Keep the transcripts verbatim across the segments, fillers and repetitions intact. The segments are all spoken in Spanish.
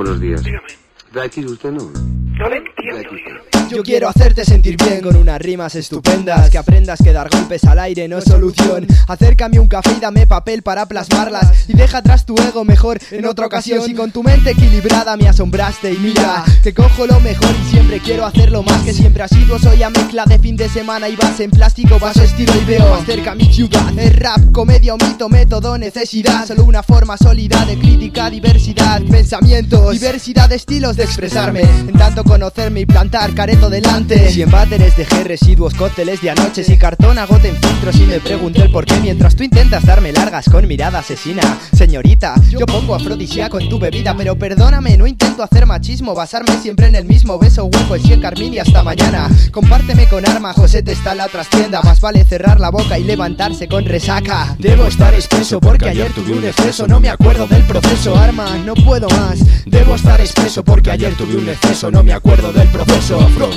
buenos días. Dígame. ¿De aquí usted no? No le entiendo, oiga. Yo quiero hacerte sentir bien con unas rimas estupendas, que aprendas que dar golpes al aire no es solución. Acércame un café y dame papel para plasmarlas, y deja atrás tu ego mejor en otra ocasión. Si con tu mente equilibrada me asombraste, y mira que cojo lo mejor y siempre quiero hacerlo más. Que siempre asiduo soy a mezcla de fin de semana y base en plástico, vaso estilo y veo más cerca mi ciudad. Es rap, comedia o mito, método, necesidad. Solo una forma sólida de crítica, diversidad, pensamientos, diversidad de estilos de expresarme. En tanto conocerme y plantar careto delante. Si en váteres dejé residuos, cócteles de anoches y cartón agoten filtros, y me pregunté el por qué mientras tú intentas darme largas con mirada asesina. Señorita, yo pongo afrodisíaco en tu bebida, pero perdóname, no intento hacer machismo, basarme siempre en el mismo beso hueco, el cien carmín y hasta mañana. Compárteme con arma, José te está en la trastienda. Más vale cerrar la boca y levantarse con resaca. Debo estar espeso porque ayer tuve un exceso, no me acuerdo del proceso. Arma, no puedo más. Debo estar espeso porque ayer tuve un exceso, no me acuerdo del proceso. Afro.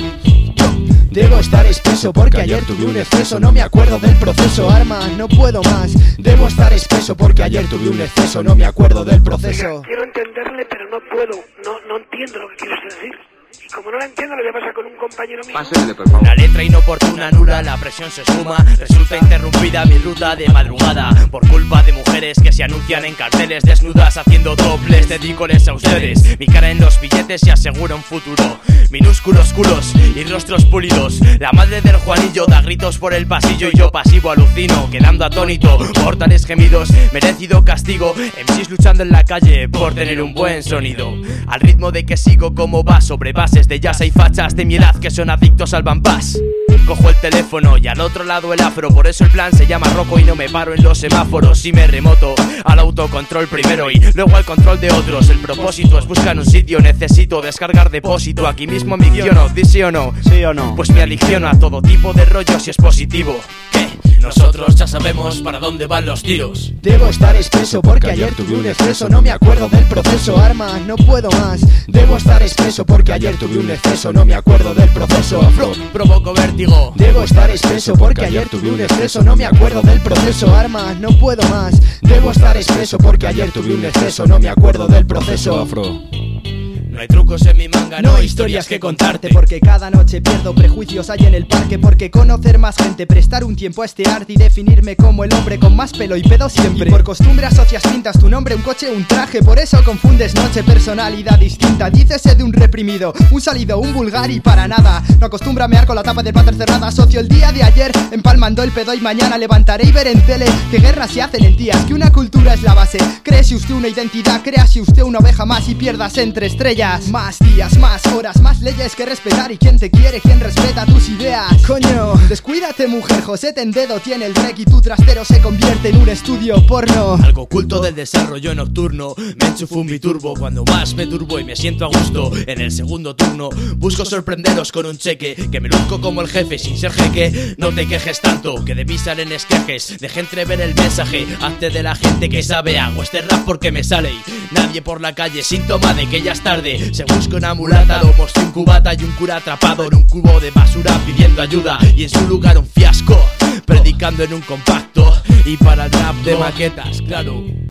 Debo estar espeso porque ayer tuve un exceso, no me acuerdo del proceso. Arma, no puedo más. Debo estar espeso porque ayer tuve un exceso, no me acuerdo del proceso. Quiero entenderle, pero no puedo. No, no entiendo lo que quieres decir. Y como no la entiendo, le voy a pasar con un compañero mío. Pásele, por favor. La letra inoportuna anula, la presión se suma. Resulta interrumpida mi ruta de madrugada por culpa de mujeres que se anuncian en carteles desnudas haciendo dobles. Dedícoles a ustedes mi cara en los billetes y asegura un futuro. Minúsculos culos y rostros pulidos. La madre del Juanillo da gritos por el pasillo y yo pasivo alucino, quedando atónito por tales gemidos. Merecido castigo, M Cs luchando en la calle por tener un buen sonido. Al ritmo de que sigo como va sobre bases de jazz, hay fachas de mi edad que son adictos al Bambás. Cojo el teléfono y al otro lado el afro, por eso el plan se llama Rocco y no me paro en los semáforos. Y me remoto al autocontrol primero y luego al control de otros. El propósito es buscar un sitio, necesito descargar depósito. Aquí mismo me adicciono, ¿sí, sí o no? ¿Sí o no? Pues me adicciono a todo tipo de rollo si es positivo. ¿Qué? Nosotros ya sabemos para dónde van los tiros. Debo estar espeso porque ayer tuve un exceso, no me acuerdo del proceso. Arma, no puedo más. Debo estar espeso porque ayer tuve un exceso, no me acuerdo del proceso. Afro. Provoco vértigo. Debo estar espeso porque ayer tuve un exceso, no me acuerdo del proceso. Arma, no puedo más. Debo estar espeso porque ayer tuve un exceso, no me acuerdo del proceso. Afro. No hay trucos en mi manga, No hay historias que contarte, porque cada noche pierdo prejuicios hay en el parque. Porque conocer más gente, prestar un tiempo a este arte y definirme como el hombre con más pelo y pedo siempre. Y por costumbre asocias pintas tu nombre, un coche, un traje, por eso confundes noche, personalidad distinta. Dícese de un reprimido, un salido, un vulgar y para nada. No acostumbra a mear con la tapa del váter cerrada. Asocio el día de ayer empalmando el pedo y mañana levantaré y ver en tele que guerras se hacen en días, que una cultura es la base. Créese usted una identidad, créase usted una oveja más y pierdas entre estrellas. Más días, más horas, más leyes que respetar. Y quién te quiere, quién respeta tus ideas. Coño, descuídate mujer, José Tendedo tiene el rec y tu trastero se convierte en un estudio porno. Algo oculto del desarrollo nocturno. Me enchufo un biturbo cuando más me turbo y me siento a gusto. En el segundo turno busco sorprenderos con un cheque, que me luzco como el jefe sin ser jeque. No te quejes tanto, que debí salen esquejes. Deja entrever el mensaje, hazte de la gente que sabe. Hago este rap porque me sale y nadie por la calle, síntoma de que ya es tarde. Se busca una mulata, lomos y un cubata y un cura atrapado en un cubo de basura pidiendo ayuda. Y en su lugar un fiasco, predicando en un compacto. Y para el rap de maquetas, claro.